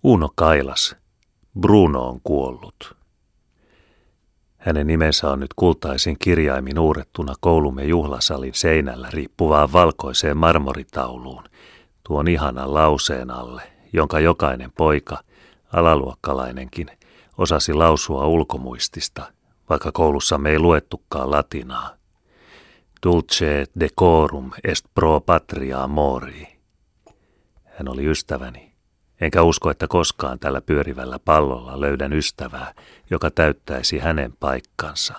Uno Kailas. Bruno on kuollut. Hänen nimensä on nyt kultaisin kirjaimin uurettuna koulumme juhlasalin seinällä riippuvaan valkoiseen marmoritauluun, tuon ihanan lauseen alle, jonka jokainen poika, alaluokkalainenkin, osasi lausua ulkomuistista, vaikka koulussamme ei luettukaan latinaa. Dulce et decorum est pro patria mori. Hän oli ystäväni. Enkä usko, että koskaan tällä pyörivällä pallolla löydän ystävää, joka täyttäisi hänen paikkansa.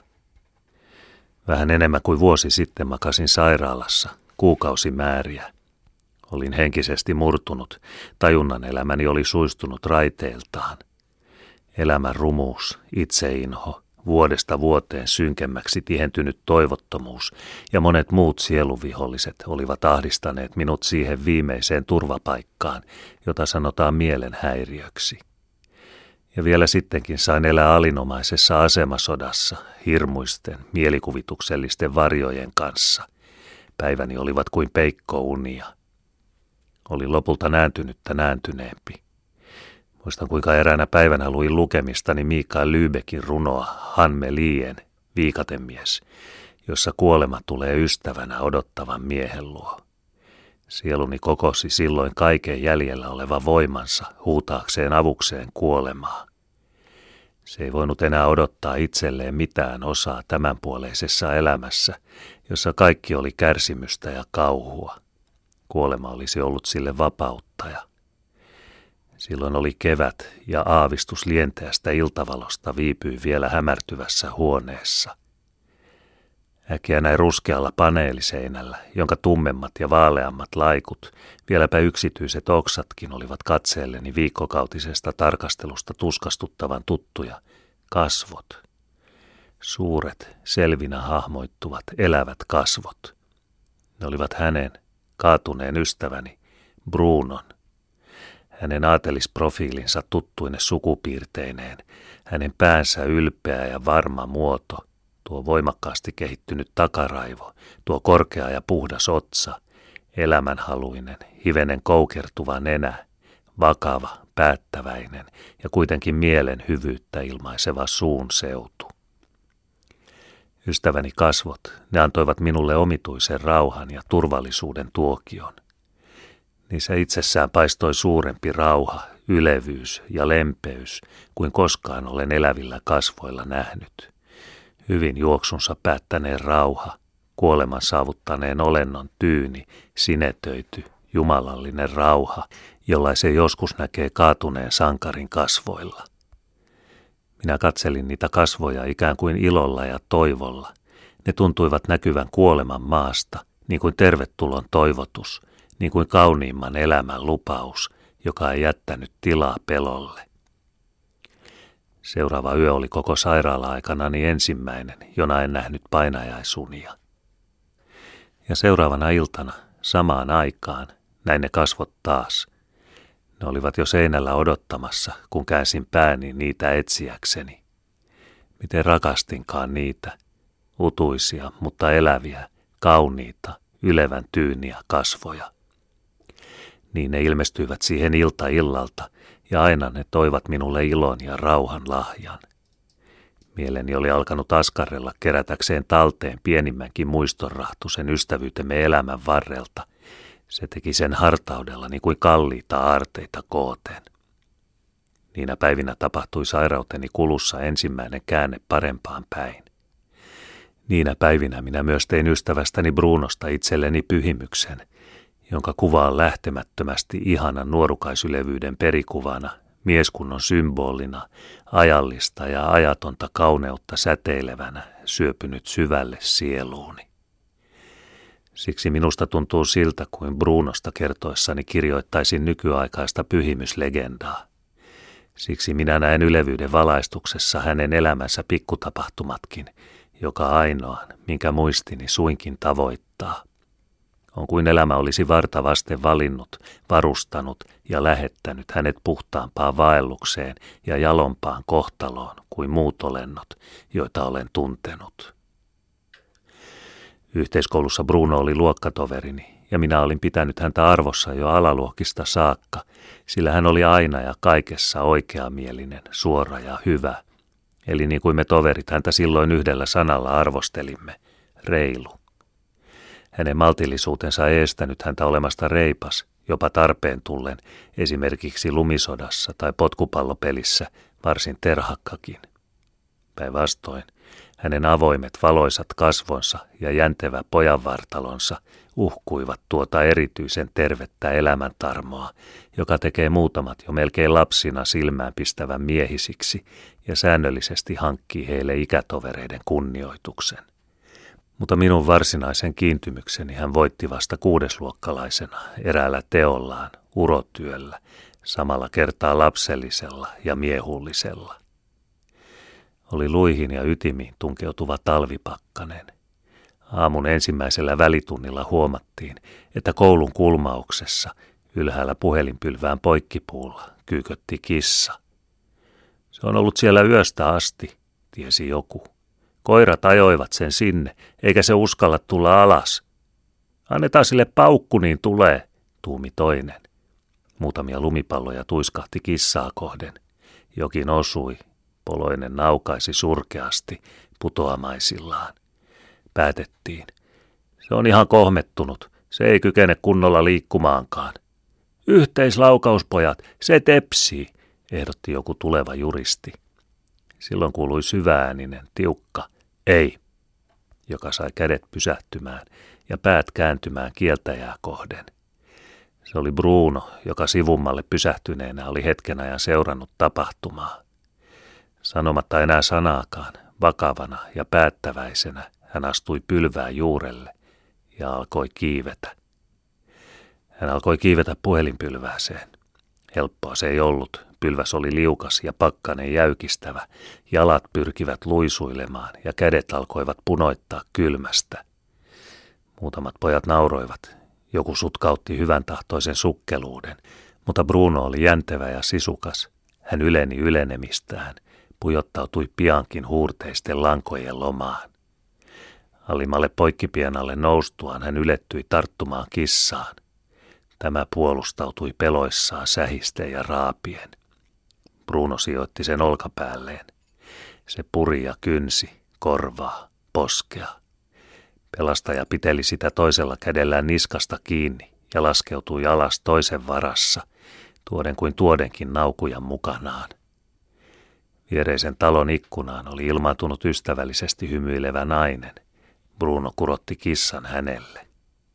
Vähän enemmän kuin vuosi sitten makasin sairaalassa, kuukausimääriä. Olin henkisesti murtunut, tajunnan elämäni oli suistunut raiteiltaan. Elämän rumuus, itseinho, vuodesta vuoteen synkemmäksi tihentynyt toivottomuus ja monet muut sieluviholliset olivat ahdistaneet minut siihen viimeiseen turvapaikkaan, jota sanotaan mielenhäiriöksi. Ja vielä sittenkin sain elää alinomaisessa asemasodassa, hirmuisten, mielikuvituksellisten varjojen kanssa. Päiväni olivat kuin peikkounia. Oli lopulta nääntynyttä nääntyneempi. Muistan, kuinka eräänä päivänä luin lukemistani Mikael Lübeckin runoa Hanme Lien, viikatemies, jossa kuolema tulee ystävänä odottavan miehen luo. Sieluni kokosi silloin kaiken jäljellä oleva voimansa huutaakseen avukseen kuolemaa. Se ei voinut enää odottaa itselleen mitään osaa tämänpuoleisessa elämässä, jossa kaikki oli kärsimystä ja kauhua. Kuolema olisi ollut sille vapauttaja. Silloin oli kevät ja aavistus lienteästä iltavalosta viipyi vielä hämärtyvässä huoneessa. Äkkiä näin ruskealla paneeliseinällä, jonka tummemmat ja vaaleammat laikut, vieläpä yksityiset oksatkin olivat katseelleni viikkokautisesta tarkastelusta tuskastuttavan tuttuja, kasvot. Suuret, selvinä hahmoittuvat, elävät kasvot. Ne olivat hänen, kaatuneen ystäväni, Brunon. Hänen aatelisprofiilinsa tuttuine sukupiirteineen, hänen päänsä ylpeä ja varma muoto, tuo voimakkaasti kehittynyt takaraivo, tuo korkea ja puhdas otsa, elämänhaluinen, hivenen koukertuva nenä, vakava, päättäväinen ja kuitenkin mielen hyvyyttä ilmaiseva suun seutu. Ystäväni kasvot, ne antoivat minulle omituisen rauhan ja turvallisuuden tuokion. Niissä itsessään paistoi suurempi rauha, ylevyys ja lempeys kuin koskaan olen elävillä kasvoilla nähnyt. Hyvin juoksunsa päättäneen rauha, kuoleman saavuttaneen olennon tyyni, sinetöity, jumalallinen rauha, jollaisen joskus näkee kaatuneen sankarin kasvoilla. Minä katselin niitä kasvoja ikään kuin ilolla ja toivolla. Ne tuntuivat näkyvän kuoleman maasta, niin kuin tervetulon toivotus, niin kuin kauniimman elämän lupaus, joka ei jättänyt tilaa pelolle. Seuraava yö oli koko sairaala-aikanani ensimmäinen, jona en nähnyt painajaisunia. Ja seuraavana iltana, samaan aikaan, näin ne kasvot taas. Ne olivat jo seinällä odottamassa, kun käänsin pääni niitä etsiäkseni. Miten rakastinkaan niitä, utuisia, mutta eläviä, kauniita, ylevän tyyniä kasvoja. Niin ne ilmestyivät siihen ilta illalta, ja aina ne toivat minulle ilon ja rauhan lahjan. Mieleni oli alkanut askarrella kerätäkseen talteen pienimmänkin muistonrahtusen ystävyytemme elämän varrelta. Se teki sen hartaudella niin kuin kalliita aarteita kooten. Niinä päivinä tapahtui sairauteni kulussa ensimmäinen käänne parempaan päin. Niinä päivinä minä myös tein ystävästäni Brunosta itselleni pyhimyksen, jonka kuva on lähtemättömästi ihanan nuorukaisylevyyden perikuvana, mieskunnon symbolina, ajallista ja ajatonta kauneutta säteilevänä, syöpynyt syvälle sieluuni. Siksi minusta tuntuu siltä, kuin Brunosta kertoessani kirjoittaisin nykyaikaista pyhimyslegendaa. Siksi minä näen ylevyyden valaistuksessa hänen elämänsä pikkutapahtumatkin, joka ainoan, minkä muistini suinkin tavoittaa. On kuin elämä olisi varta vasten valinnut, varustanut ja lähettänyt hänet puhtaampaan vaellukseen ja jalompaan kohtaloon kuin muut olennot, joita olen tuntenut. Yhteiskoulussa Bruno oli luokkatoverini ja minä olin pitänyt häntä arvossa jo alaluokista saakka, sillä hän oli aina ja kaikessa oikeamielinen, suora ja hyvä. Eli niin kuin me toverit häntä silloin yhdellä sanalla arvostelimme, reilu. Hänen maltillisuutensa ei estänyt häntä olemasta reipas, jopa tarpeen tullen, esimerkiksi lumisodassa tai potkupallopelissä, varsin terhakkakin. Päinvastoin, hänen avoimet valoisat kasvonsa ja jäntevä pojanvartalonsa uhkuivat tuota erityisen tervettä elämäntarmoa, joka tekee muutamat jo melkein lapsina silmään pistävän miehisiksi ja säännöllisesti hankkii heille ikätovereiden kunnioituksen. Mutta minun varsinaisen kiintymykseni hän voitti vasta 6-luokkalaisena eräällä teollaan, urotyöllä, samalla kertaa lapsellisella ja miehullisella. Oli luihin ja ytimiin tunkeutuva talvipakkanen. Aamun ensimmäisellä välitunnilla huomattiin, että koulun kulmauksessa ylhäällä puhelinpylvään poikkipuulla kyykötti kissa. Se on ollut siellä yöstä asti, tiesi joku. Koirat ajoivat sen sinne, eikä se uskalla tulla alas. Annetaan sille paukku, niin tulee, tuumi toinen. Muutamia lumipalloja tuiskahti kissaa kohden. Jokin osui. Poloinen naukaisi surkeasti putoamaisillaan. Päätettiin. Se on ihan kohmettunut. Se ei kykene kunnolla liikkumaankaan. Yhteislaukauspojat, se tepsii, ehdotti joku tuleva juristi. Silloin kuului syväääninen, tiukka, ei, joka sai kädet pysähtymään ja päät kääntymään kieltäjää kohden. Se oli Bruno, joka sivummalle pysähtyneenä oli hetken ajan seurannut tapahtumaa. Sanomatta enää sanaakaan, vakavana ja päättäväisenä hän astui pylvään juurelle ja alkoi kiivetä. Hän alkoi kiivetä puhelinpylvääseen. Helppoa se ei ollut. Pylväs oli liukas ja pakkanen jäykistävä. Jalat pyrkivät luisuilemaan ja kädet alkoivat punoittaa kylmästä. Muutamat pojat nauroivat. Joku sutkautti hyvän tahtoisen sukkeluuden, mutta Bruno oli jäntevä ja sisukas. Hän yleni ylenemistään, pujottautui piankin huurteisten lankojen lomaan. Alimmalle poikkipienalle noustuaan hän ylettyi tarttumaan kissaan. Tämä puolustautui peloissaan sähisten ja raapien. Bruno sijoitti sen olkapäälleen. Se puri ja kynsi, korvaa, poskea. Pelastaja piteli sitä toisella kädellään niskasta kiinni ja laskeutui alas toisen varassa, tuoden kuin tuodenkin naukujan mukanaan. Viereisen talon ikkunaan oli ilmaantunut ystävällisesti hymyilevä nainen. Bruno kurotti kissan hänelle.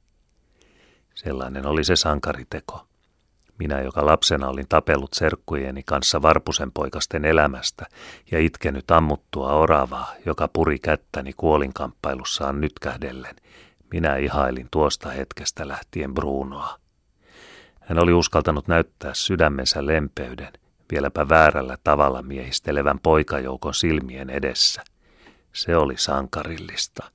Sellainen oli se sankariteko. Minä, joka lapsena olin tapellut serkkujeni kanssa varpusen poikasten elämästä ja itkenyt ammuttua oravaa, joka puri kättäni kuolinkamppailussaan nytkähdellen, minä ihailin tuosta hetkestä lähtien Brunoa. Hän oli uskaltanut näyttää sydämensä lempeyden, vieläpä väärällä tavalla miehistelevän poikajoukon silmien edessä. Se oli sankarillista.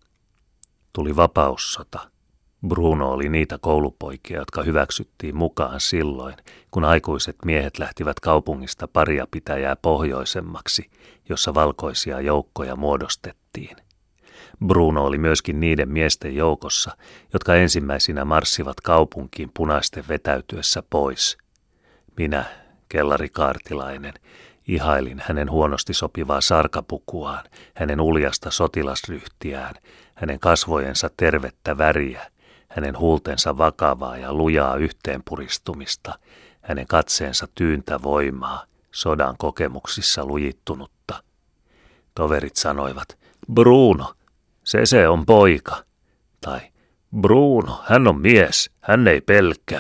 Tuli vapaussota. Bruno oli niitä koulupoikia, jotka hyväksyttiin mukaan silloin, kun aikuiset miehet lähtivät kaupungista paria pitäjää pohjoisemmaksi, jossa valkoisia joukkoja muodostettiin. Bruno oli myöskin niiden miesten joukossa, jotka ensimmäisinä marssivat kaupunkiin punaisten vetäytyessä pois. Minä, kellarikaartilainen, ihailin hänen huonosti sopivaa sarkapukuaan, hänen uljasta sotilasryhtiään, hänen kasvojensa tervettä väriä, hänen huultensa vakavaa ja lujaa yhteenpuristumista, hänen katseensa tyyntä voimaa, sodan kokemuksissa lujittunutta. Toverit sanoivat, Bruno, se on poika. Tai Bruno, hän on mies, hän ei pelkää.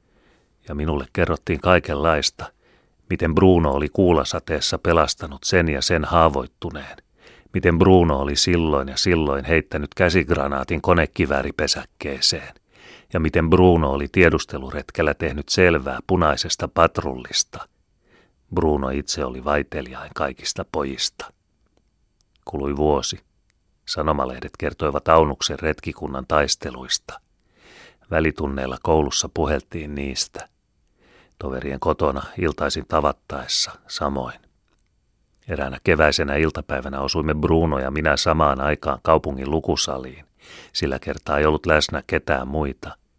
Ja minulle kerrottiin kaikenlaista, miten Bruno oli kuulasateessa pelastanut sen ja sen haavoittuneen. Miten Bruno oli silloin ja silloin heittänyt käsigranaatin konekivääripesäkkeeseen. Ja miten Bruno oli tiedusteluretkellä tehnyt selvää punaisesta patrullista. Bruno itse oli vaiteliain kaikista pojista. Kului vuosi. Sanomalehdet kertoivat Aunuksen retkikunnan taisteluista. Välitunneilla koulussa puheltiin niistä. Toverien kotona iltaisin tavattaessa samoin. Eräänä keväisenä iltapäivänä osuimme Bruno ja minä samaan aikaan kaupungin lukusaliin. Sillä kertaa ei ollut läsnä ketään muita.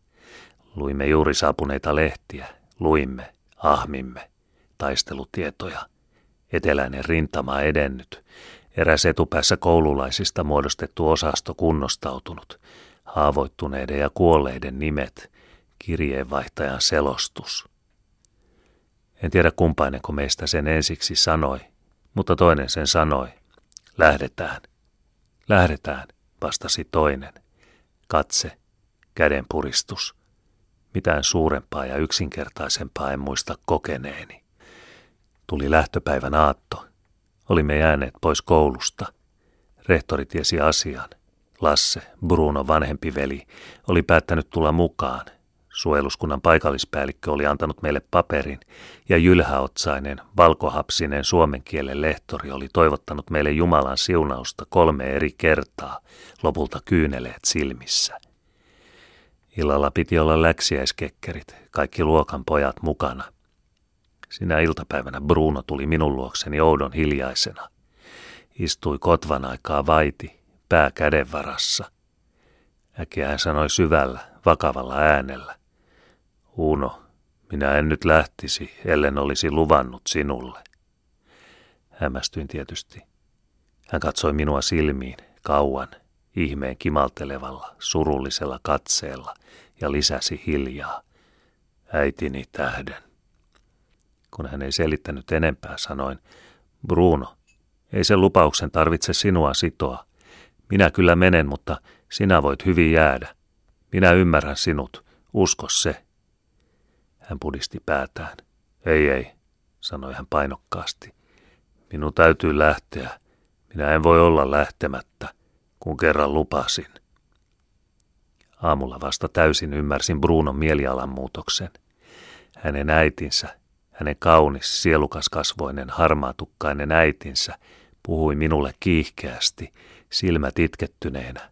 Luimme juuri saapuneita lehtiä, luimme, ahmimme, taistelutietoja. Eteläinen rintama edennyt, eräs etupäässä koululaisista muodostettu osasto kunnostautunut, haavoittuneiden ja kuolleiden nimet, kirjeenvaihtajan selostus. En tiedä kumpainenko meistä sen ensiksi sanoi, mutta toinen sen sanoi. Lähdetään. Lähdetään, vastasi toinen. Katse, kädenpuristus. Mitään suurempaa ja yksinkertaisempaa en muista kokeneeni. Tuli lähtöpäivän aatto. Olimme jääneet pois koulusta. Rehtori tiesi asian. Lasse, Bruno vanhempi veli, oli päättänyt tulla mukaan. Suojeluskunnan paikallispäällikkö oli antanut meille paperin ja jylhäotsainen, valkohapsinen suomen kielen lehtori oli toivottanut meille Jumalan siunausta 3 eri kertaa, lopulta kyyneleet silmissä. Illalla piti olla läksiäiskekkerit, kaikki luokan pojat mukana. Sinä iltapäivänä Bruno tuli minun luokseni oudon hiljaisena. Istui kotvan aikaa vaiti, pää käden varassa. Äkkiä hän sanoi syvällä, vakavalla äänellä. Uno, minä en nyt lähtisi, ellen olisi luvannut sinulle. Hämmästyin tietysti. Hän katsoi minua silmiin, kauan, ihmeen kimaltelevalla, surullisella katseella ja lisäsi hiljaa. Äitini tähden. Kun hän ei selittänyt enempää, sanoin, Bruno, ei sen lupauksen tarvitse sinua sitoa. Minä kyllä menen, mutta sinä voit hyvin jäädä. Minä ymmärrän sinut, usko se. Hän pudisti päätään. Ei, sanoi hän painokkaasti. Minun täytyy lähteä. Minä en voi olla lähtemättä, kun kerran lupasin. Aamulla vasta täysin ymmärsin Brunon mielialan muutoksen. Hänen äitinsä, hänen kaunis, sielukaskasvoinen, harmaatukkainen äitinsä, puhui minulle kiihkeästi, silmät itkettyneenä.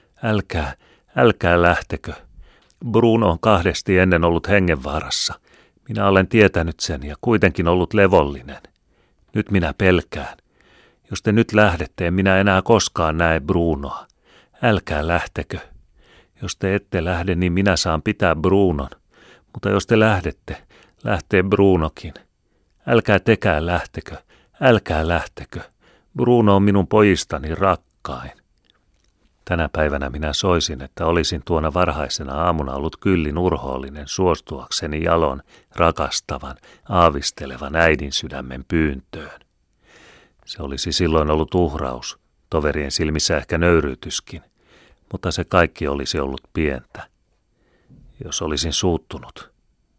Älkää lähtekö. Bruno on 2 ennen ollut hengenvaarassa. Minä olen tietänyt sen ja kuitenkin ollut levollinen. Nyt minä pelkään. Jos te nyt lähdette, en minä enää koskaan näe Brunoa. Älkää lähtekö. Jos te ette lähde, niin minä saan pitää Brunon. Mutta jos te lähdette, lähtee Brunokin. Älkää tekään lähtekö. Älkää lähtekö. Bruno on minun pojistani rakkain. Tänä päivänä minä soisin, että olisin tuona varhaisena aamuna ollut kyllin urhoollinen suostuakseni jalon, rakastavan, aavistelevan äidin sydämen pyyntöön. Se olisi silloin ollut uhraus, toverien silmissä ehkä nöyryytyskin, mutta se kaikki olisi ollut pientä. Jos olisin suuttunut,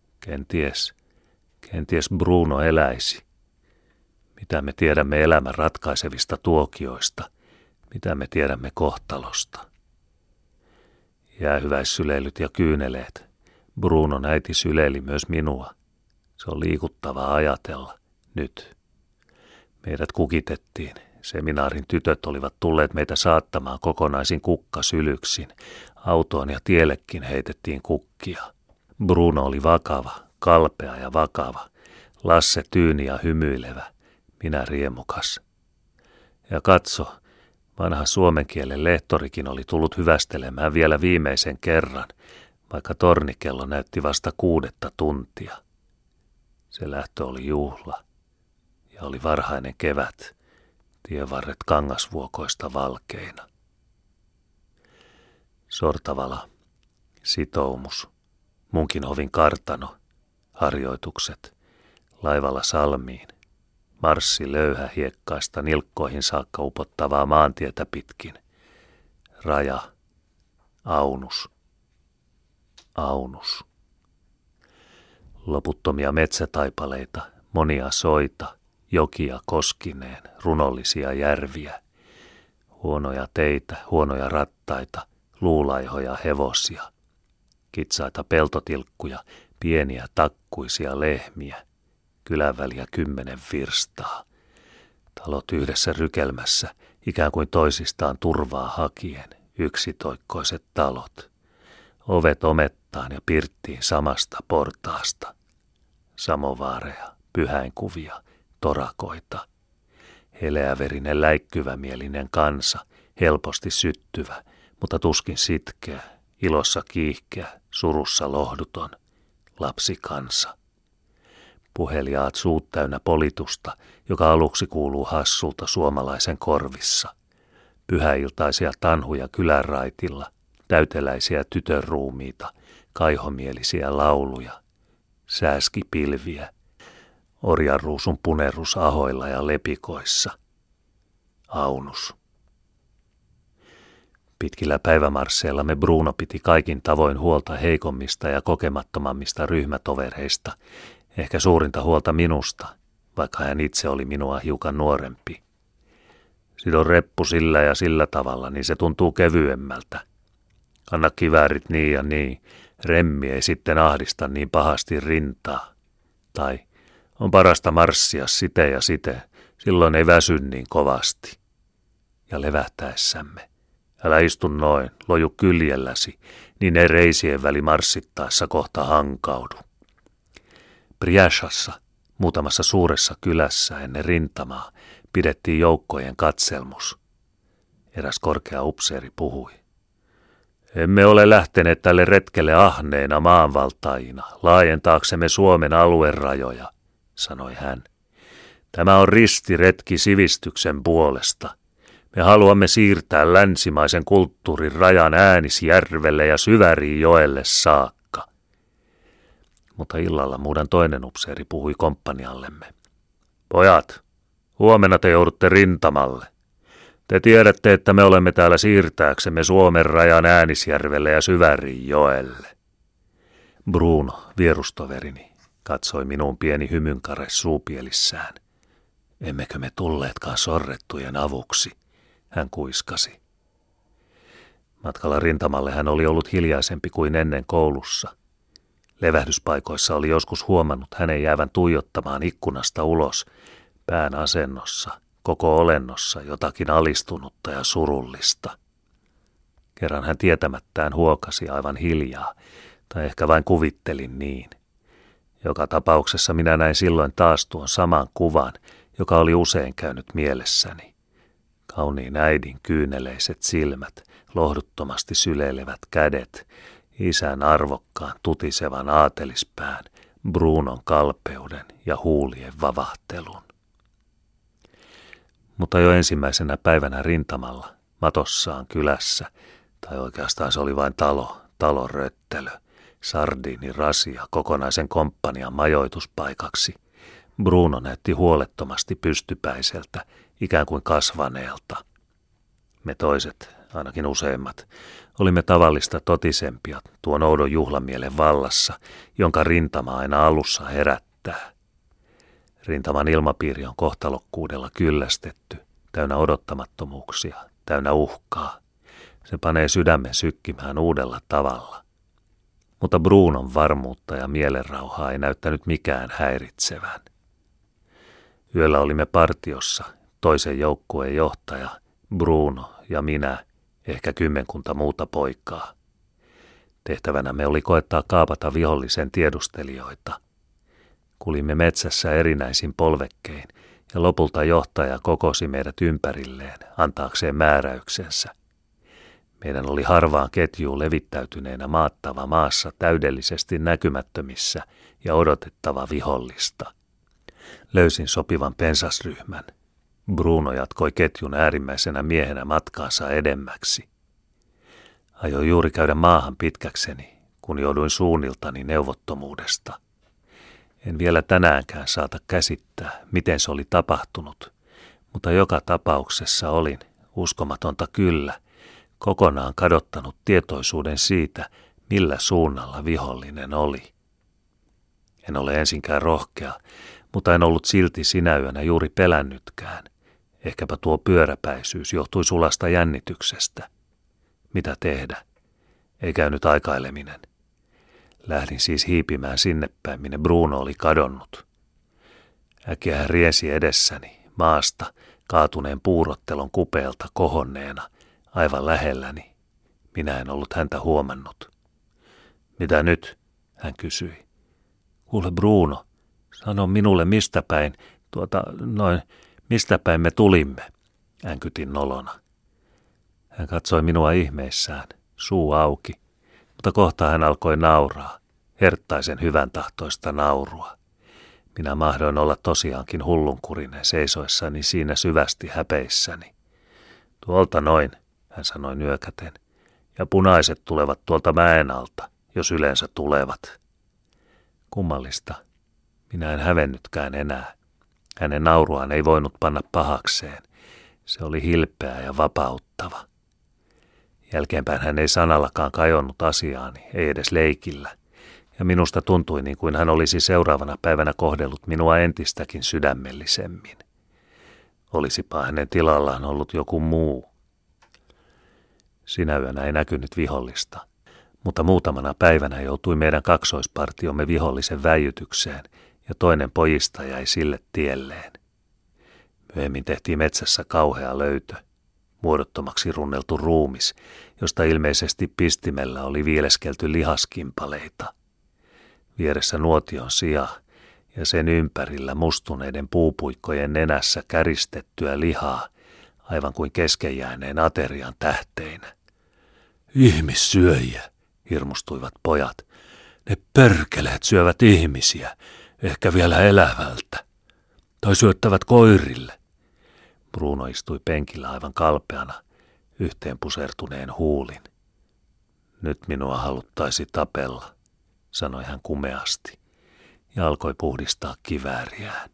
kenties Bruno eläisi. Mitä me tiedämme elämän ratkaisevista tuokioista? Mitä me tiedämme kohtalosta? Jäähyväissyleilyt ja kyyneleet. Brunon äiti syleili myös minua. Se on liikuttavaa ajatella. Nyt. Meidät kukitettiin. Seminaarin tytöt olivat tulleet meitä saattamaan kokonaisin kukkasylyksin. Autoon ja tiellekin heitettiin kukkia. Bruno oli vakava, kalpea ja vakava. Lasse tyyni ja hymyilevä. Minä riemukas. Ja katso, vanha suomen kielen lehtorikin oli tullut hyvästelemään vielä viimeisen kerran, vaikka tornikello näytti vasta 6 tuntia. Se lähtö oli juhla ja oli varhainen kevät, tievarret kangasvuokoista valkeina. Sortavala, sitoumus, Munkinhovin kartano, harjoitukset, laivalla Salmiin. Marssi löyhähiekkaista nilkkoihin saakka upottavaa maantietä pitkin. Raja. Aunus. Aunus. Loputtomia metsätaipaleita, monia soita, jokia koskineen, runollisia järviä. Huonoja teitä, huonoja rattaita, luulaihoja hevosia. Kitsaita peltotilkkuja, pieniä takkuisia lehmiä. Kylän väliä 10 virstaa. Talot yhdessä rykelmässä, ikään kuin toisistaan turvaa hakien, yksitoikkoiset talot. Ovet omettaan ja pirttiin samasta portaasta. Samovaareja, pyhäinkuvia, torakoita. Heleäverinen läikkyvämielinen kansa, helposti syttyvä, mutta tuskin sitkeä, ilossa kiihkeä, surussa lohduton, lapsikansa. Puheliaat suut täynnä politusta, joka aluksi kuuluu hassulta suomalaisen korvissa. Pyhäiltaisia tanhuja kylänraitilla, täyteläisiä tytön ruumiita, kaihomielisiä lauluja, sääskipilviä, orjanruusun punerus ahoilla ja lepikoissa. Aunus. Pitkillä päivämarsseilla me Bruno piti kaikin tavoin huolta heikommista ja kokemattomammista ryhmätovereista, ehkä suurinta huolta minusta, vaikka hän itse oli minua hiukan nuorempi. Sidon reppu sillä ja sillä tavalla, niin se tuntuu kevyemmältä. Anna kiväärit niin ja niin, remmi ei sitten ahdista niin pahasti rintaa. Tai on parasta marssia site ja site, silloin ei väsy niin kovasti. Ja levähtäessämme. Älä istu noin, loju kyljelläsi, niin ei reisien väli marssittaessa kohta hankaudu. Priashassa, muutamassa suuressa kylässä ennen rintamaa, pidettiin joukkojen katselmus. Eräs korkea upseeri puhui. Emme ole lähteneet tälle retkelle ahneina maanvaltaajina, laajentaaksemme Suomen aluerajoja, sanoi hän. Tämä on ristiretki sivistyksen puolesta. Me haluamme siirtää länsimaisen kulttuurin rajan Äänisjärvelle ja Syväriinjoelle saakka. Mutta illalla muuden toinen upseeri puhui komppaniallemme. Pojat, huomenna te joudutte rintamalle. Te tiedätte, että me olemme täällä siirtääksemme Suomen rajan Äänisjärvelle ja Syväriinjoelle. Bruno, vierustoverini, katsoi minun pieni hymynkare suupielissään. Emmekö me tulleetkaan sorrettujen avuksi, hän kuiskasi. Matkalla rintamalle hän oli ollut hiljaisempi kuin ennen koulussa. Levähdyspaikoissa oli joskus huomannut hänen jäävän tuijottamaan ikkunasta ulos, pään asennossa, koko olennossa jotakin alistunutta ja surullista. Kerran hän tietämättään huokasi aivan hiljaa, tai ehkä vain kuvittelin niin. Joka tapauksessa minä näin silloin taas tuon saman kuvan, joka oli usein käynyt mielessäni. Kauniin äidin kyyneleiset silmät, lohduttomasti syleilevät kädet, isän arvokkaan tutisevan aatelispään, Brunon kalpeuden ja huulien vavahtelun. Mutta jo ensimmäisenä päivänä rintamalla, matossaan kylässä, tai oikeastaan se oli vain talon röttelö, sardiinirasia kokonaisen komppanian majoituspaikaksi, Bruno näytti huolettomasti pystypäiseltä, ikään kuin kasvaneelta. Me toiset, ainakin useimmat, olimme tavallista totisempia tuon oudon juhlamielen vallassa, jonka rintama aina alussa herättää. Rintaman ilmapiiri on kohtalokkuudella kyllästetty, täynnä odottamattomuuksia, täynnä uhkaa. Se panee sydämen sykkimään uudella tavalla. Mutta Brunon varmuutta ja mielenrauhaa ei näyttänyt mikään häiritsevän. Yöllä olimme partiossa, toisen joukkueen johtaja, Bruno ja minä, ehkä 10 muuta poikaa. Tehtävänämme oli koettaa kaapata vihollisen tiedustelijoita. Kulimme metsässä erinäisin polvekkein ja lopulta johtaja kokosi meidät ympärilleen antaakseen määräyksensä. Meidän oli harvaan ketjuun levittäytyneenä maattava maassa täydellisesti näkymättömissä ja odotettava vihollista. Löysin sopivan pensasryhmän. Bruno jatkoi ketjun äärimmäisenä miehenä matkaansa edemmäksi. Ajoin juuri käydä maahan pitkäkseni, kun jouduin suunniltani neuvottomuudesta. En vielä tänäänkään saata käsittää, miten se oli tapahtunut, mutta joka tapauksessa olin, uskomatonta kyllä, kokonaan kadottanut tietoisuuden siitä, millä suunnalla vihollinen oli. En ole ensinkään rohkea, mutta en ollut silti sinä yönä juuri pelännytkään. Ehkäpä tuo pyöräpäisyys johtui sulasta jännityksestä. Mitä tehdä? Ei käynyt aikaileminen. Lähdin siis hiipimään sinne päin, minne Bruno oli kadonnut. Äkkiä hän riensi edessäni, maasta, kaatuneen puurottelon kupeelta kohonneena, aivan lähelläni. Minä en ollut häntä huomannut. Mitä nyt? Hän kysyi. Kuule Bruno, sano minulle mistä päin, mistä päin me tulimme, änkytin nolona. Hän katsoi minua ihmeissään, suu auki. mutta kohta hän alkoi nauraa, herttaisen hyvän tahtoista naurua. Minä mahdoin olla tosiaankin hullunkurinen seisoissani siinä syvästi häpeissäni. Tuolta noin, hän sanoi nyökäten, ja punaiset tulevat tuolta mäen alta, jos yleensä tulevat. Kummallista. Minä en hävennytkään enää. Hänen nauruaan ei voinut panna pahakseen. Se oli hilpeä ja vapauttava. Jälkeenpäin hän ei sanallakaan kajonnut asiaani, ei edes leikillä. Ja minusta tuntui niin kuin hän olisi seuraavana päivänä kohdellut minua entistäkin sydämellisemmin. Olisipa hänen tilallaan ollut joku muu. Sinä yönä ei näkynyt vihollista, mutta muutamana päivänä joutui meidän kaksoispartiomme vihollisen väijytykseen ja toinen pojista jäi sille tielleen. Myöhemmin tehtiin metsässä kauhea löytö, muodottomaksi runneltu ruumis, josta ilmeisesti pistimellä oli vieleskelty lihaskimpaleita. Vieressä nuotion sija ja sen ympärillä mustuneiden puupuikkojen nenässä käristettyä lihaa, aivan kuin kesken jääneen aterian tähteinä. Ihmissyöjiä, hirmustuivat pojat. Ne perkeleet syövät ihmisiä, ehkä vielä elävältä. Tai syöttävät koirille. Bruno istui penkillä aivan kalpeana, yhteen pusertuneen huulin. Nyt minua haluttaisi tapella, sanoi hän kumeasti, ja alkoi puhdistaa kivääriään.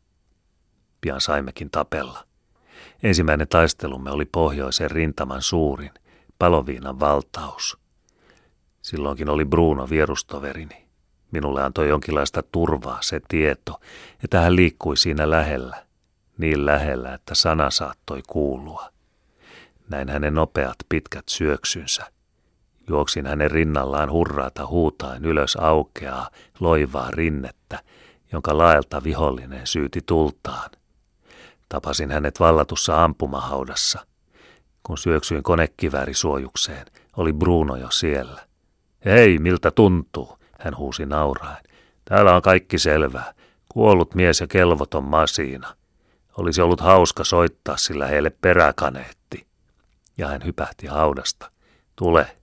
Pian saimmekin tapella. Ensimmäinen taistelumme oli pohjoisen rintaman suurin, paloviinan valtaus. Silloinkin oli Bruno vierustoverini. Minulle antoi jonkinlaista turvaa se tieto, että hän liikkui siinä lähellä, niin lähellä, että sana saattoi kuulua. Näin hänen nopeat pitkät syöksynsä. Juoksin hänen rinnallaan hurraata huutaen ylös aukeaa, loivaa rinnettä, jonka laelta vihollinen syyti tultaan. Tapasin hänet vallatussa ampumahaudassa. Kun syöksyin konekiväärisuojukseen, oli Bruno jo siellä. Hei, miltä tuntuu, hän huusi nauraen. Täällä on kaikki selvää. Kuollut mies ja kelvoton masina. Olisi ollut hauska soittaa sillä heille peräkaneetti. Ja hän hypähti haudasta. Tule.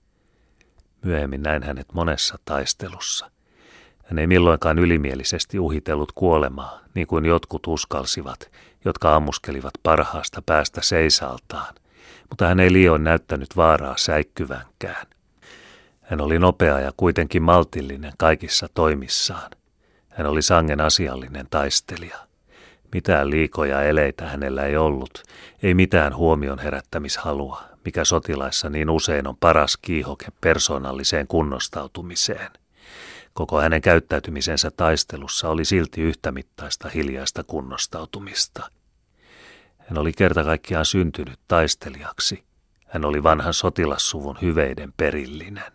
Myöhemmin näin hänet monessa taistelussa. Hän ei milloinkaan ylimielisesti uhitellut kuolemaa, niin kuin jotkut uskalsivat, jotka ammuskelivat parhaasta päästä seisaltaan. Mutta hän ei liioin näyttänyt vaaraa säikkyvänkään. Hän oli nopea ja kuitenkin maltillinen kaikissa toimissaan. Hän oli sangen asiallinen taistelija. Mitään liikoja eleitä hänellä ei ollut, ei mitään huomion herättämishalua, mikä sotilaissa niin usein on paras kiihoke persoonalliseen kunnostautumiseen. Koko hänen käyttäytymisensä taistelussa oli silti yhtämittaista hiljaista kunnostautumista. Hän oli kerta kaikkiaan syntynyt taistelijaksi. Hän oli vanhan sotilassuvun hyveiden perillinen.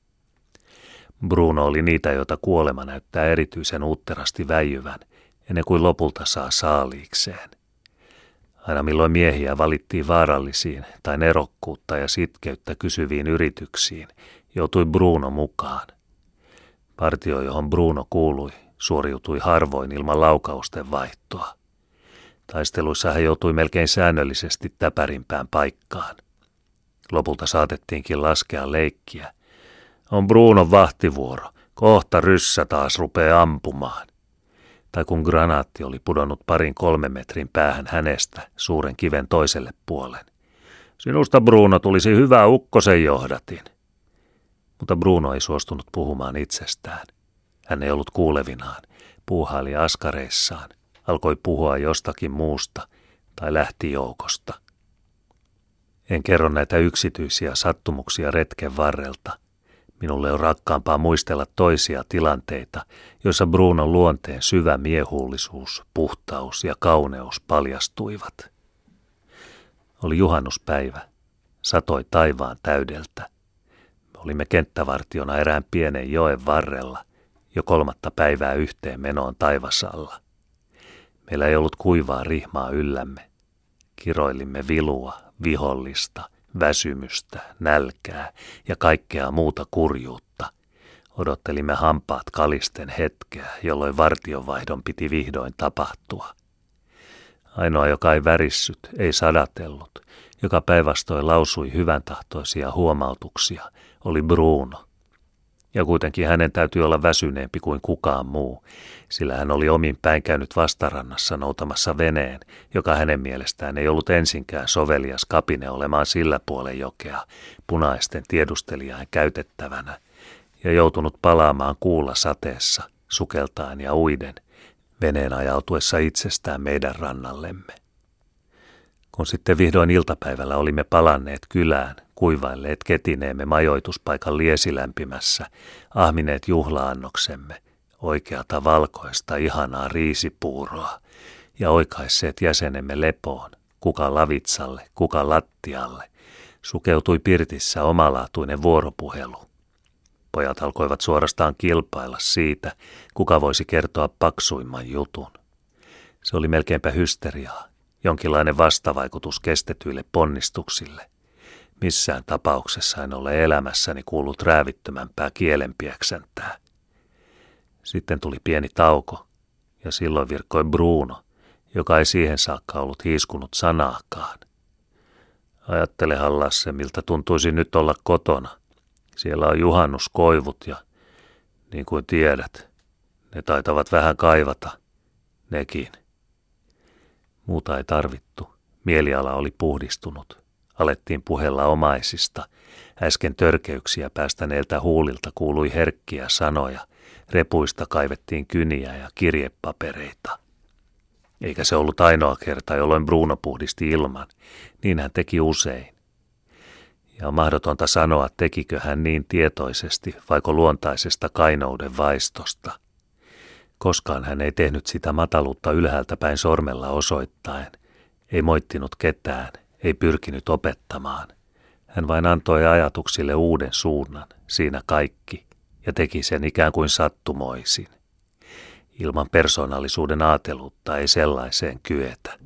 Bruno oli niitä, joita kuolema näyttää erityisen uutterasti väijyvän, ennen kuin lopulta saa saaliikseen. Aina milloin miehiä valittiin vaarallisiin tai nerokkuutta ja sitkeyttä kysyviin yrityksiin, joutui Bruno mukaan. Partio, johon Bruno kuului, suoriutui harvoin ilman laukausten vaihtoa. Taisteluissa hän joutui melkein säännöllisesti täpärimpään paikkaan. Lopulta saatettiinkin laskea leikkiä. On Brunon vahtivuoro, kohta ryssä taas rupeaa ampumaan. Tai kun granaatti oli pudonnut 2-3 metrin päähän hänestä suuren kiven toiselle puolen. Sinusta, Bruno, tulisi hyvä ukkosen johdatin. Mutta Bruno ei suostunut puhumaan itsestään. Hän ei ollut kuulevinaan, puuhaili askareissaan, alkoi puhua jostakin muusta tai lähti joukosta. En kerro näitä yksityisiä sattumuksia retken varrelta. Minulle on rakkaampaa muistella toisia tilanteita, joissa Brunon luonteen syvä miehuullisuus, puhtaus ja kauneus paljastuivat. Oli juhannuspäivä. Satoi taivaan täydeltä. Me olimme kenttävartiona erään pienen joen varrella, jo 3. päivää yhteen menoon taivasalla. Meillä ei ollut kuivaa rihmaa yllämme. Kiroilimme vilua, vihollista, väsymystä, nälkää ja kaikkea muuta kurjuutta. Odottelimme hampaat kalisten hetkeä, jolloin vartionvaihdon piti vihdoin tapahtua. Ainoa, joka ei värissyt, ei sadatellut, joka päinvastoin lausui hyväntahtoisia huomautuksia, oli Bruno. Ja kuitenkin hänen täytyy olla väsyneempi kuin kukaan muu, sillä hän oli omin päin käynyt vastarannassa noutamassa veneen, joka hänen mielestään ei ollut ensinkään sovelias kapine olemaan sillä puolen jokea punaisten tiedustelijain käytettävänä, ja joutunut palaamaan kuulla sateessa, sukeltaen ja uiden, veneen ajautuessa itsestään meidän rannallemme. Kun sitten vihdoin iltapäivällä olimme palanneet kylään, kuivailleet ketineemme majoituspaikan liesilämpimässä, ahmineet juhlaannoksemme, oikeata valkoista ihanaa riisipuuroa, ja oikaisseet jäsenemme lepoon, kuka lavitsalle, kuka lattialle, sukeutui pirtissä omalaatuinen vuoropuhelu. Pojat alkoivat suorastaan kilpailla siitä, kuka voisi kertoa paksuimman jutun. Se oli melkeinpä hysteriaa, jonkinlainen vastavaikutus kestetyille ponnistuksille. Missään tapauksessa en ole elämässäni kuullut räävittömämpää kielenpieksäntää. Sitten tuli pieni tauko, ja silloin virkkoi Bruno, joka ei siihen saakka ollut hiiskunut sanaakaan. Ajattelehan, Lasse, miltä tuntuisi nyt olla kotona. Siellä on juhannuskoivut ja, niin kuin tiedät, ne taitavat vähän kaivata, nekin. Muuta ei tarvittu. Mieliala oli puhdistunut. Alettiin puhella omaisista. Äsken törkeyksiä päästäneiltä huulilta kuului herkkiä sanoja. Repuista kaivettiin kyniä ja kirjepapereita. Eikä se ollut ainoa kerta, jolloin Bruno puhdisti ilman. Niin hän teki usein. Ja on mahdotonta sanoa, tekikö hän niin tietoisesti, vaiko luontaisesta kainouden vaistosta. Koskaan hän ei tehnyt sitä mataluutta ylhäältä päin sormella osoittaen, ei moittinut ketään, ei pyrkinyt opettamaan. Hän vain antoi ajatuksille uuden suunnan, siinä kaikki, ja teki sen ikään kuin sattumoisin. Ilman persoonallisuuden aateluutta ei sellaiseen kyetä.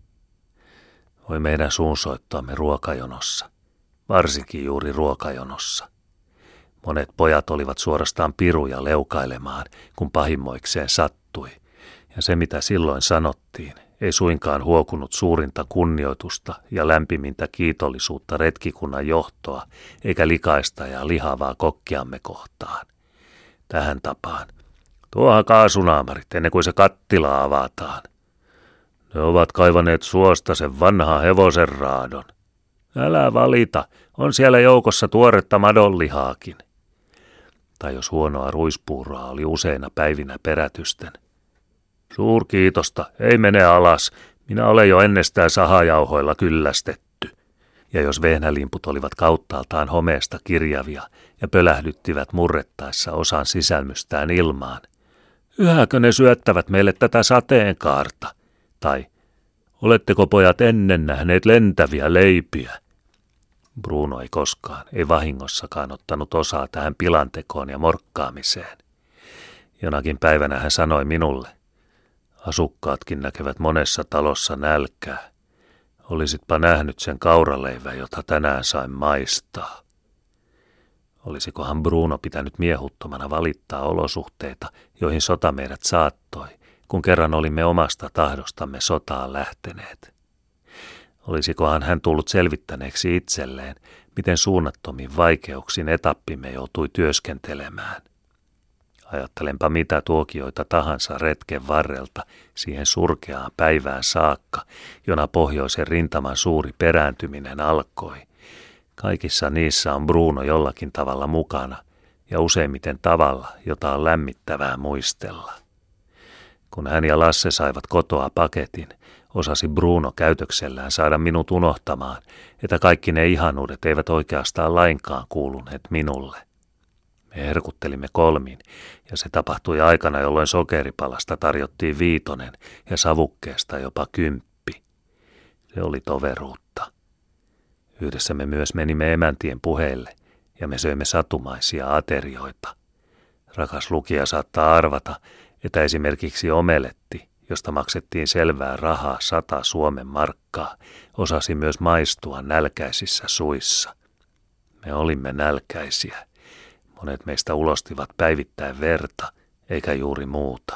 Oi meidän suunsoittoamme ruokajonossa, varsinkin juuri ruokajonossa. Monet pojat olivat suorastaan piruja leukailemaan, kun pahimmoikseen sattui, ja se mitä silloin sanottiin, ei suinkaan huokunut suurinta kunnioitusta ja lämpimintä kiitollisuutta retkikunnan johtoa, eikä likaista ja lihavaa kokkiamme kohtaan. Tähän tapaan. Tuohan kaasunaamarit ennen kuin se kattila avataan. Ne ovat kaivaneet suosta sen vanhan hevosen raadon. Älä valita, on siellä joukossa tuoretta madonlihaakin. Tai jos huonoa ruispuuroa oli useina päivinä perätysten. Suurkiitosta, ei mene alas, minä olen jo ennestään sahajauhoilla kyllästetty. Ja jos vehnälimput olivat kauttaaltaan homeesta kirjavia ja pölähdyttivät murrettaessa osan sisälmystään ilmaan. Yhäkö ne syöttävät meille tätä sateenkaarta? Tai oletteko pojat ennen nähneet lentäviä leipiä? Bruno ei koskaan, ei vahingossakaan ottanut osaa tähän pilantekoon ja morkkaamiseen. Jonakin päivänä hän sanoi minulle, asukkaatkin näkevät monessa talossa nälkää. Olisitpa nähnyt sen kauraleivän, jota tänään sain maistaa. Olisikohan Bruno pitänyt miehuttomana valittaa olosuhteita, joihin sota meidät saattoi, kun kerran olimme omasta tahdostamme sotaan lähteneet? Olisikohan hän tullut selvittäneeksi itselleen, miten suunnattomin vaikeuksin etappimme joutui työskentelemään? Ajattelenpa mitä tuokioita tahansa retken varrelta siihen surkeaan päivään saakka, jona pohjoisen rintaman suuri perääntyminen alkoi. Kaikissa niissä on Bruno jollakin tavalla mukana, ja useimmiten tavalla, jota on lämmittävää muistella. Kun hän ja Lasse saivat kotoa paketin, osasi Bruno käytöksellään saada minut unohtamaan, että kaikki ne ihanuudet eivät oikeastaan lainkaan kuuluneet minulle. Me herkuttelimme kolmin, ja se tapahtui aikana, jolloin sokeripalasta tarjottiin 5 ja savukkeesta jopa 10. Se oli toveruutta. Yhdessä me myös menimme emäntien puheille, ja me söimme satumaisia aterioita. Rakas lukija saattaa arvata, että esimerkiksi omeletti, josta maksettiin selvää rahaa 100 Suomen markkaa, osasi myös maistua nälkäisissä suissa. Me olimme nälkäisiä. Monet meistä ulostivat päivittäin verta, eikä juuri muuta.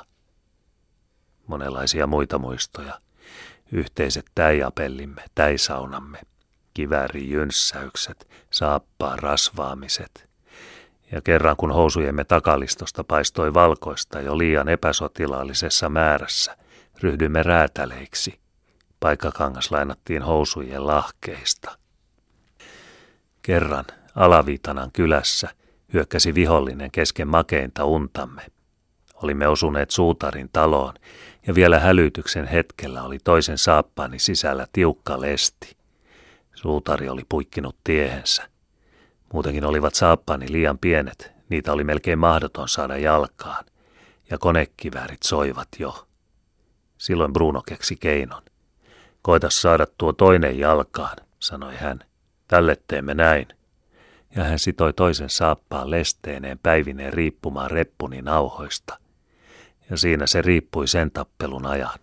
Monenlaisia muita muistoja. Yhteiset täiapellimme, täisaunamme, kiväärijynssäykset, saappaan rasvaamiset. Ja kerran kun housujemme takalistosta paistoi valkoista jo liian epäsotilaallisessa määrässä, ryhdyimme räätäleiksi. Paikkakangas lainattiin housujen lahkeista. Kerran Alaviitanan kylässä hyökkäsi vihollinen kesken makeinta untamme. Olimme osuneet suutarin taloon ja vielä hälytyksen hetkellä oli toisen saappaani sisällä tiukka lesti. Suutari oli puikkinut tiehensä. Muutenkin olivat saappaani liian pienet, niitä oli melkein mahdoton saada jalkaan, ja konekiväärit soivat jo. Silloin Bruno keksi keinon. Koita saada tuo toinen jalkaan, sanoi hän. Tälle teemme näin. Ja hän sitoi toisen saappaan lesteineen päivineen riippumaan reppuni nauhoista. Ja siinä se riippui sen tappelun ajan.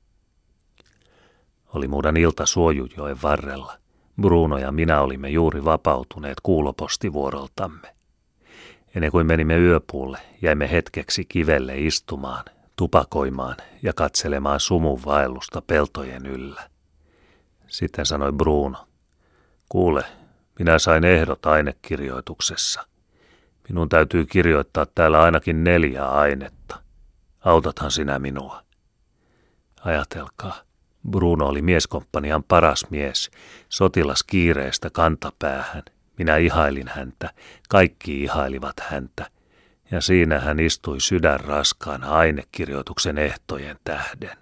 Oli muudan ilta Suojujoen varrella. Bruno ja minä olimme juuri vapautuneet kuulopostivuoroltamme. Ennen kuin menimme yöpuulle, jäimme hetkeksi kivelle istumaan, tupakoimaan ja katselemaan sumun vaellusta peltojen yllä. Sitten sanoi Bruno, kuule, minä sain ehdot ainekirjoituksessa. Minun täytyy kirjoittaa täällä ainakin 4 ainetta. Autathan sinä minua. Ajatelkaa, Bruno oli mieskomppanian paras mies, sotilas kiireestä kantapäähän. Minä ihailin häntä, kaikki ihailivat häntä, ja siinä hän istui sydän raskaana ainekirjoituksen ehtojen tähden.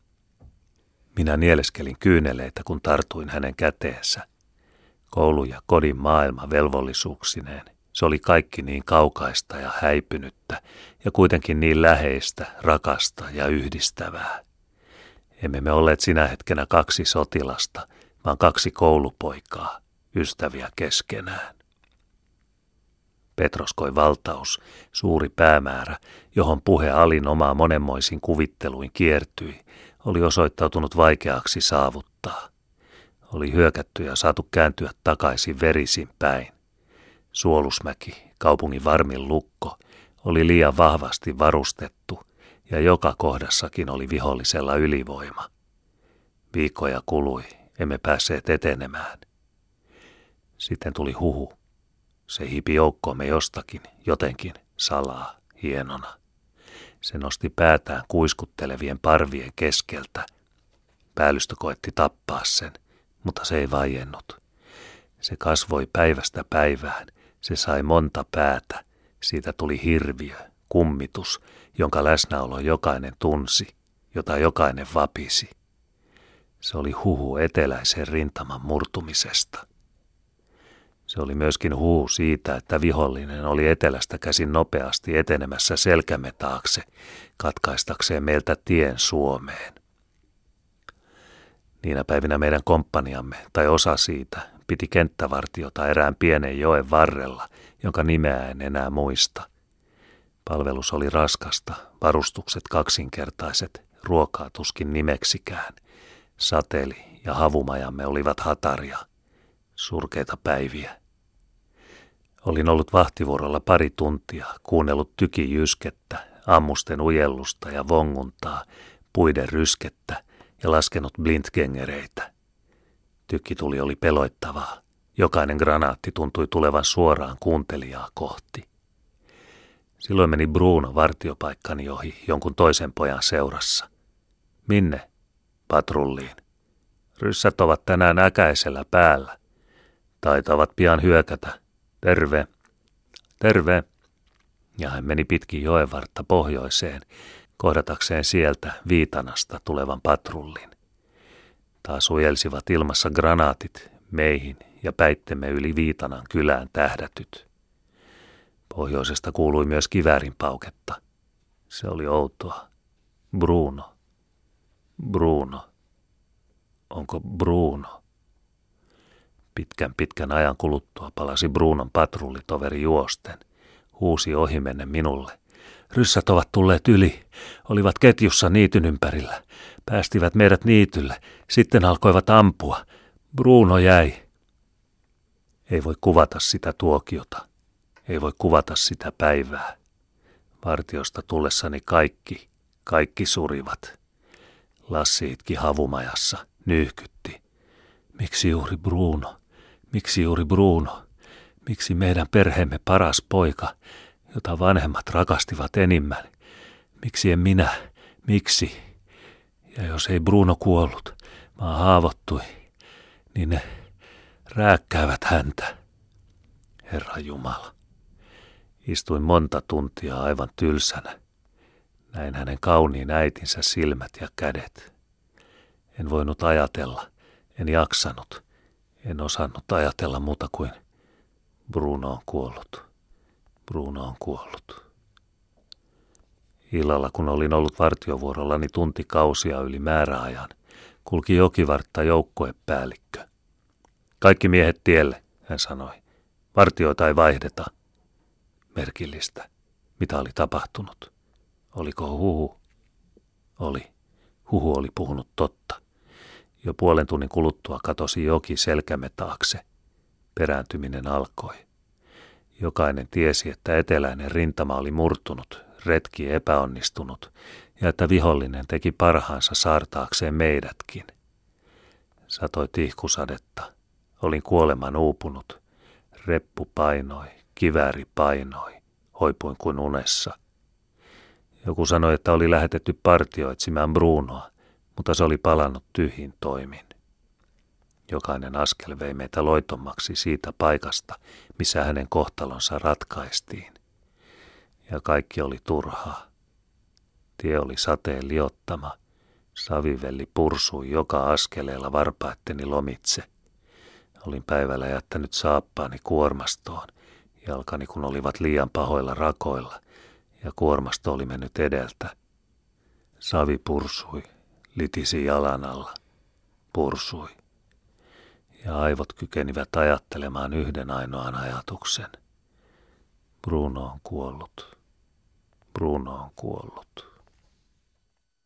Minä nieleskelin kyyneleitä, kun tartuin hänen käteensä. Koulu ja kodin maailma velvollisuuksineen. Se oli kaikki niin kaukaista ja häipynyttä, ja kuitenkin niin läheistä, rakasta ja yhdistävää. Emme me olleet sinä hetkenä 2 sotilasta, vaan 2 koulupoikaa, ystäviä keskenään. Petroskoi valtaus, suuri päämäärä, johon puhe Alin omaa monenmoisin kuvitteluin kiertyi, oli osoittautunut vaikeaksi saavuttaa. Oli hyökätty ja saatu kääntyä takaisin verisin päin. Suolusmäki, kaupungin varmin lukko, oli liian vahvasti varustettu, ja joka kohdassakin oli vihollisella ylivoima. Viikkoja kului, emme päässeet etenemään. Sitten tuli huhu. Se hiipi joukkoomme jostakin, jotenkin, salaa, hienona. Se nosti päätään kuiskuttelevien parvien keskeltä. Päällystö koetti tappaa sen, mutta se ei vaiennut. Se kasvoi päivästä päivään, se sai monta päätä, siitä tuli hirviö, kummitus, jonka läsnäolo jokainen tunsi, jota jokainen vapisi. Se oli huhu eteläisen rintaman murtumisesta. Se oli myöskin huhu siitä, että vihollinen oli etelästä käsin nopeasti etenemässä selkämme taakse, katkaistakseen meiltä tien Suomeen. Niinä päivinä meidän komppaniamme, tai osa siitä, piti kenttävartiota erään pienen joen varrella, jonka nimeä en enää muista. Palvelus oli raskasta, varustukset kaksinkertaiset, ruokaa tuskin nimeksikään. Sateli ja havumajamme olivat hataria, surkeita päiviä. Olin ollut vahtivuorolla 2 tuntia, kuunnellut tykijyskettä, ammusten ujellusta ja vonguntaa, puiden ryskettä ja laskenut blindgängereitä. Tykkituli oli peloittavaa. Jokainen granaatti tuntui tulevan suoraan kuuntelijaa kohti. Silloin meni Bruno vartiopaikkani ohi jonkun toisen pojan seurassa. Minne? Patrulliin. Ryssät ovat tänään äkäisellä päällä. Taitavat pian hyökätä. Terve. Terve. Ja hän meni pitkin joenvartta pohjoiseen, kohdatakseen sieltä Viitanasta tulevan patrullin. Taas ujelsivat ilmassa granaatit meihin ja päittemme yli Viitanan kylään tähdätyt. Pohjoisesta kuului myös kiväärin pauketta. Se oli outoa. Bruno. Bruno. Onko Bruno? Pitkän ajan kuluttua palasi Brunon patrullitoveri juosten. Huusi ohimennen minulle. Ryssät ovat tulleet yli. Olivat ketjussa niityn ympärillä. Päästivät meidät niitylle. Sitten alkoivat ampua. Bruno jäi. Ei voi kuvata sitä tuokiota. Ei voi kuvata sitä päivää. Vartiosta tullessani kaikki surivat. Lassi itki havumajassa, nyyhkytti. Miksi juuri Bruno? Miksi juuri Bruno? Miksi meidän perheemme paras poika, jota vanhemmat rakastivat enimmän? Miksi en minä? Miksi? Ja jos ei Bruno kuollut, vaan haavoittui, niin ne rääkkäävät häntä. Herra Jumala. Istuin monta tuntia aivan tylsänä. Näin hänen kauniin äitinsä silmät ja kädet. En voinut ajatella, en jaksanut, en osannut ajatella muuta kuin Bruno on kuollut. Bruno on kuollut. Illalla, kun olin ollut vartiovuorollani tuntikausia yli määräajan, kulki jokivartta joukkuepäällikkö. Kaikki miehet tielle, hän sanoi. Vartioita ei vaihdeta. Merkillistä. Mitä oli tapahtunut? Oliko huhu? Oli. Huhu oli puhunut totta. Jo puolen tunnin kuluttua katosi joki selkämme taakse. Perääntyminen alkoi. Jokainen tiesi, että eteläinen rintama oli murtunut, retki epäonnistunut ja että vihollinen teki parhaansa saartaakseen meidätkin. Satoi tihkusadetta. Olin kuoleman uupunut. Reppu painoi, kivääri painoi, hoipuin kuin unessa. Joku sanoi, että oli lähetetty partioitsimään Brunoa, mutta se oli palannut tyhjin toimin. Jokainen askel vei meitä loitommaksi siitä paikasta, missä hänen kohtalonsa ratkaistiin. Ja kaikki oli turhaa. Tie oli sateen liottama. Savivelli pursui joka askeleella varpaitteni lomitse. Olin päivällä jättänyt saappaani kuormastoon, jalkani kun olivat liian pahoilla rakoilla, ja kuormasto oli mennyt edeltä. Savi pursui, litisi jalan alla, pursui. Ja aivot kykenivät ajattelemaan yhden ainoan ajatuksen. Bruno on kuollut. Bruno on kuollut.